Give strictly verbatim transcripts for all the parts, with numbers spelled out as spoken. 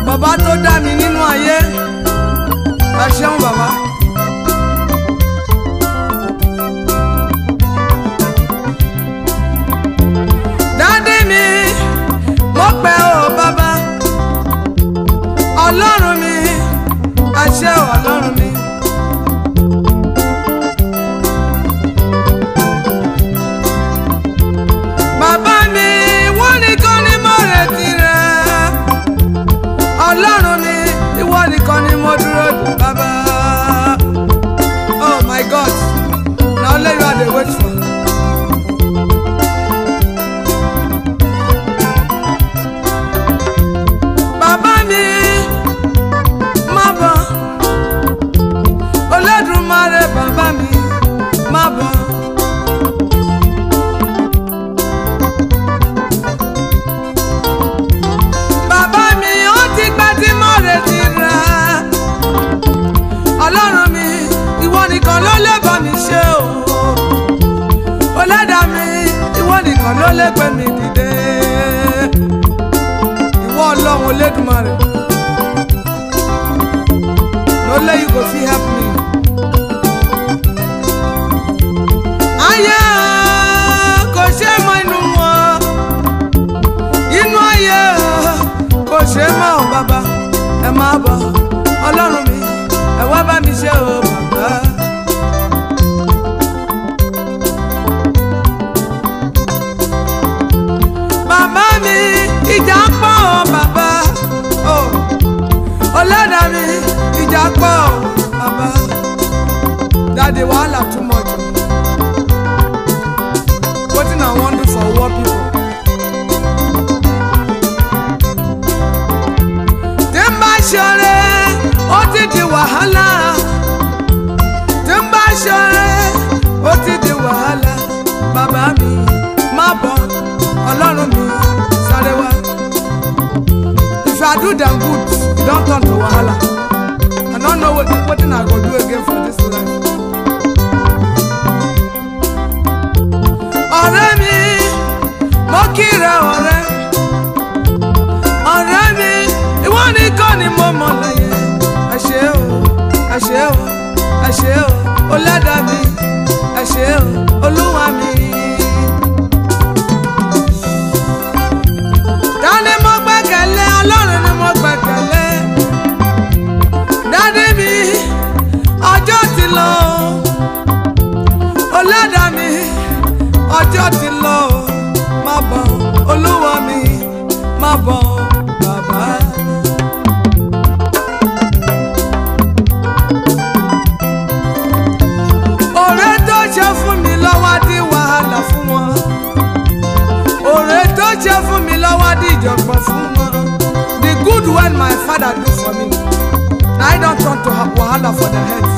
bàbá tó dá mi nínú ayé ẹ ṣeun bàbá. dádì mi mo pẹ́ o bàbá ọlọ́run mi ẹ ṣé o ọlọ́run mi. bàbá mi wọ́n nìkan ni mo retí rẹ̀ ọlọ́run mi ìwọ nìkan ni mo dúró dè bàbá. Oh my God, na only you I dey wait for. bàbá mi má bọ̀ Olódùmarè bàbá mi má bọ̀. bàbá mi ó ti pẹ́ tí mo retí rẹ̀ ọlọ́run mi ìwọ nìkan ló lè bá mi ṣe o Olẹ́dàá mi ìwọ nìkan ló lè gbé mi dìde ìwọ ọlọ́run Olódùmarè no let you go fit help me. ayé kò ṣe mọ inú wọn inú ayé kò ṣe mọ ọ bàbá ẹ má bọ̀ ọlọ́run mi ẹ wá bá mi ṣe o bàbá. bàbá mi ìjà pọ̀ bàbá Olẹ́dàá mi ìjà pọ̀ bàbá. Daddy wahala too much. Wetin I wan do for war people. tí n bá ṣọ̀rẹ́ ó ti di wàhálà tí n bá ṣọ̀rẹ́ ó ti di wàhálà bàbá mi má bọ̀ ọlọ́run mi sáré wá. If I do them good, e don turn to wahala. I no know wetin I go do again for this life. ọ̀rẹ́ mi mo kíra ọ̀rẹ́ ọ̀rẹ́ mi ìwọ nìkan ni mo mọ̀ láyé. ẹ ṣé o ẹ ṣé o ẹ ṣé o Olẹ́dàá mi ẹ ṣé o Olúwa mi. ta ni mo gbẹ́kẹ̀lé ọlọ́run ni mo gbẹ́kẹ̀lé. dádì mi ọjọ́ ti lọ Olẹ́dàá mi ọjọ́ ti lọ má bọ̀ Olúwa mi má bọ̀ bàbá. ọ̀rẹ́ tó ṣe fún mi lọ́wọ́ di wàhálà fún wọn ọ̀rẹ́ tó ṣe fún mi lọ́wọ́ di ìjọ̀gbọ̀n fún wọn. The good one my father do for me na I don turn to wahala for their heads.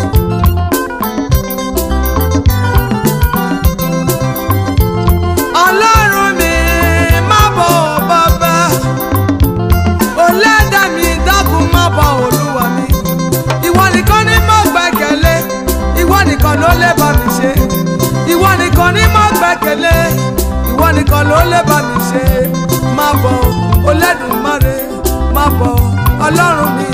ọlọ́run mi má bọ̀ bàbá Olẹ́dàá mi dákun má bọ̀ Olúwa mi. ìwọ nìkan ni mo gbẹ́kẹ̀lé ìwọ nìkan ló lè bá mi ṣe ìwọ nìkan ni mo gbẹ́kẹ̀lé ìwọ nìkan ló lè bá mi ṣe. má bọ̀ Olódùmarè má bọ̀ ọlọ́run mi.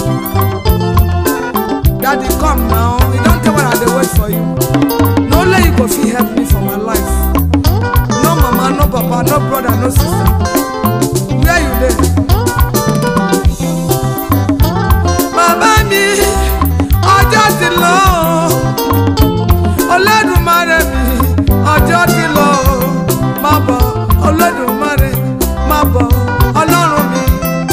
Daddy come now, you don't tell when I dey wait for you. No let you go fit help me for my life. No mama, no papa, no brother, no sister. Where you dey? Bàbá mi ọjọ́ ti lọ Olódùmarè mi ọjọ́ ti lọ má bọ̀ Olódùmarè má bọ̀ ọlọ́run mi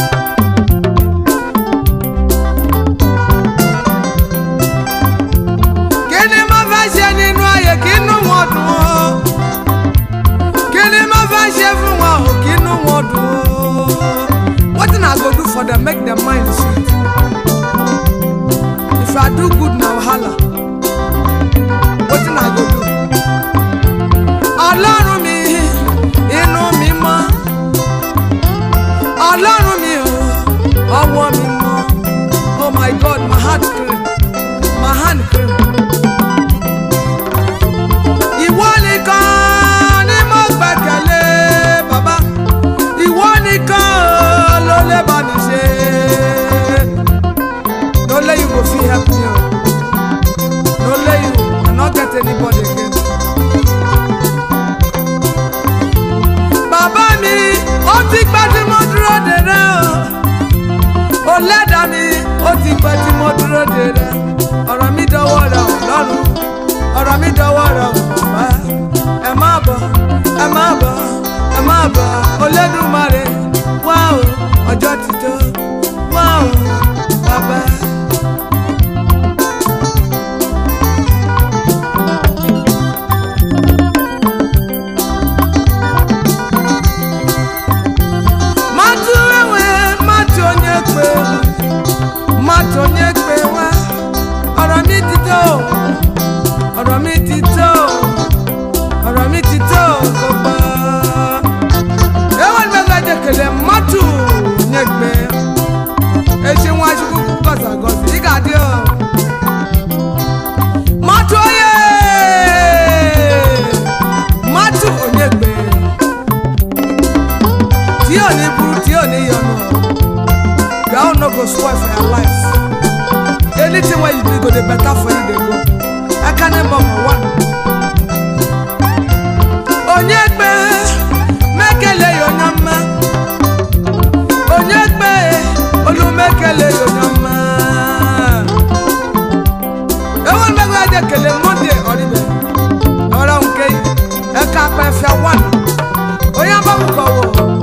lẹ́dàá mi ó ti pẹ́ tí mo dúró de rẹ ọ̀rọ̀ mi dọwọ́ rẹ Ọlọ́run ọ̀rọ̀ mi dọwọ́ rẹ bàbá ẹ má bọ̀ ẹ má bọ̀ ẹ má bọ̀ Olódùmarè wá o ọjọ́ ti tó wá o bàbá. Matonye pe wa ọ̀rọ̀ mi ti tó ọ̀rọ̀ mi ti tó ọ̀rọ̀ mi ti tó gbogbo ewa ni bẹ kele matu nye pe e se won asuku gosa gosi igade o matu oye matu onye pe tí ó ní bu tí ó ní yonu God no go spoil for your life. Anything where you do go the better for you they go. I can't remember one. Onyekbe mekele yonyama. Onyekbe olu mekele yonyama. Ewan megwa je kele Monday oribe. Ora unke e ka pa fia one. Oya ba ko wo.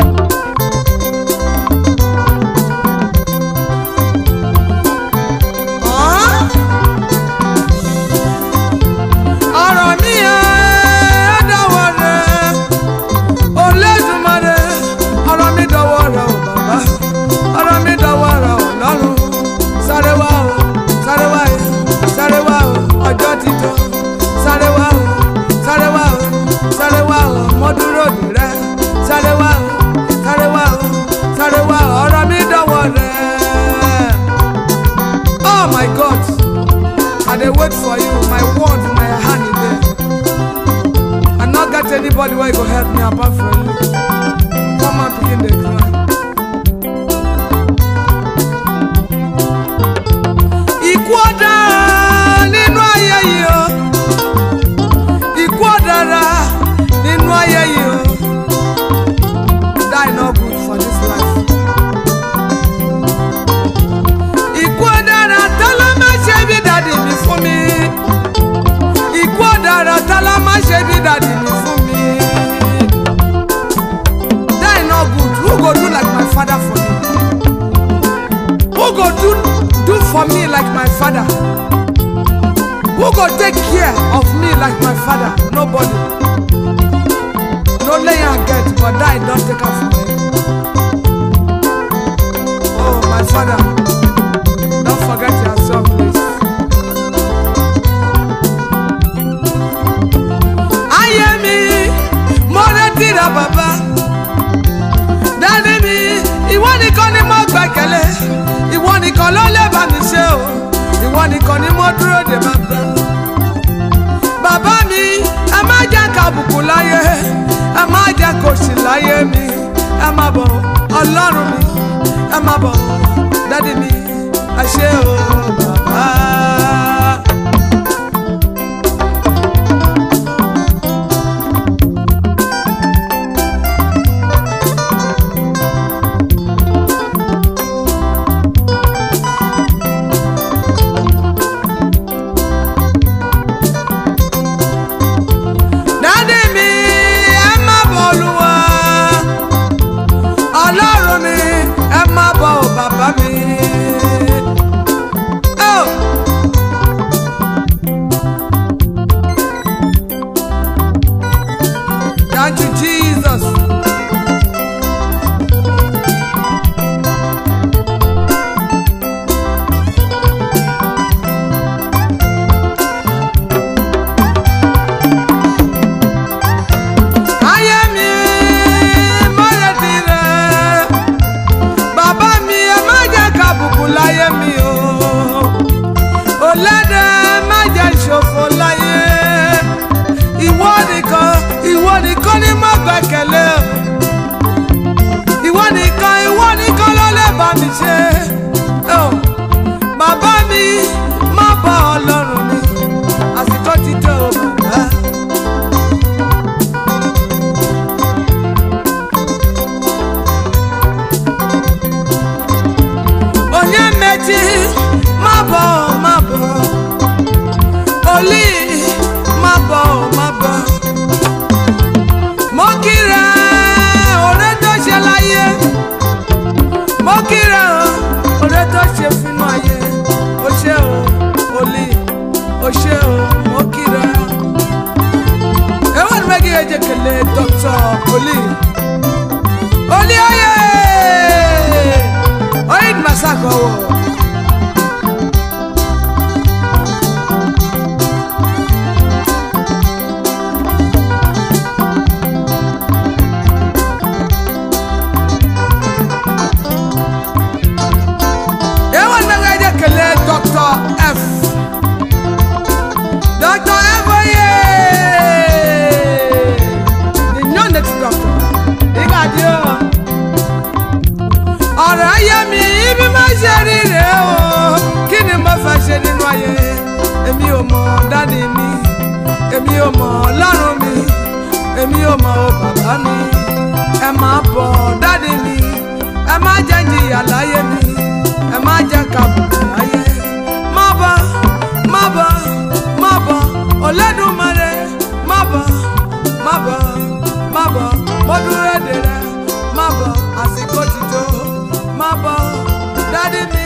Wait for you, my word, my hand is there. I not got anybody where you go help me apart from you. Come on, begin the cry. Ikwada nínú ayé yìí o, Ikwadara nínú ayé yìí o. Die not good for this life. Ikwadara tala ma ṣe bí daddy mi fún mi. Ikwadara tala ma ṣe bí daddy mi fún mi. Die not good. Who go do like my father for me? Who go do do for me like my father? Who go take care of me like my father? Nobody. No lay and get, but die don't take her from me. Oh, my father. Don't forget yourself, please. Ayemi, more tira baba. Daddy mi, ìwọ nìkan ni mo gbẹ́kẹ̀lé. Ìwọ nìkan ló lè bá mi ṣe o. Ìwọ nìkan ni mo dúró de baba. Bàbá mi, ẹ má jẹ́ kàbùkù láyé. Ẹ má jẹ́ kòṣì láyé mi. Ẹ má bọ̀ Ọlọ́run mi. Ẹ má bọ̀ Daddy mi. Ashe o baba. Daddy mi ẹ má bọ̀ Olúwa. Ọlọ́run mi ẹ má bọ̀ bàbá mi. Thank you, Jesus. Ayemi, more tira. Bàbá mi, ẹ má jẹ́ kàbùkù láyé mi o. Olẹ́dẹ̀ má jẹ́ ṣòfò láyé. Ìwọ nìkan, ìwọ nìkan ni mo gbẹ́kẹ̀lé o. Ìwọ nìkan, ìwọ nìkan ló lè bá mi ṣe. Bàbá mi, má bọ̀ Ọlọ́run mi. Àsìkò ti tó bàbá. kọ́wọ́. Ewa na gaje kele Doctor F. Doctor F oye. The new next doctor. Igadio. Ọ̀rọ̀ ayé mi ibi máa ṣe rí rẹ̀ o. Kí ni mo fẹ́ ṣe nínú ayé? Èmi ò mọ̀ dádì mi. Èmi ò mọ̀ Ọlọ́run mi. Èmi ò mọ̀ bàbá mi. Ẹ máa bọ̀ dádì mi. Ẹ má jẹ́ jìyà láyé mi. Ẹ má jẹ́ kàbùkù láyé. Má bọ̀, má bọ̀, má bọ̀. Olódùmarè má bọ̀, má bọ̀, má bọ̀. Mo dúró dè rẹ̀ má bọ̀. Àsìkò ti tó má bọ̀ dádì mi.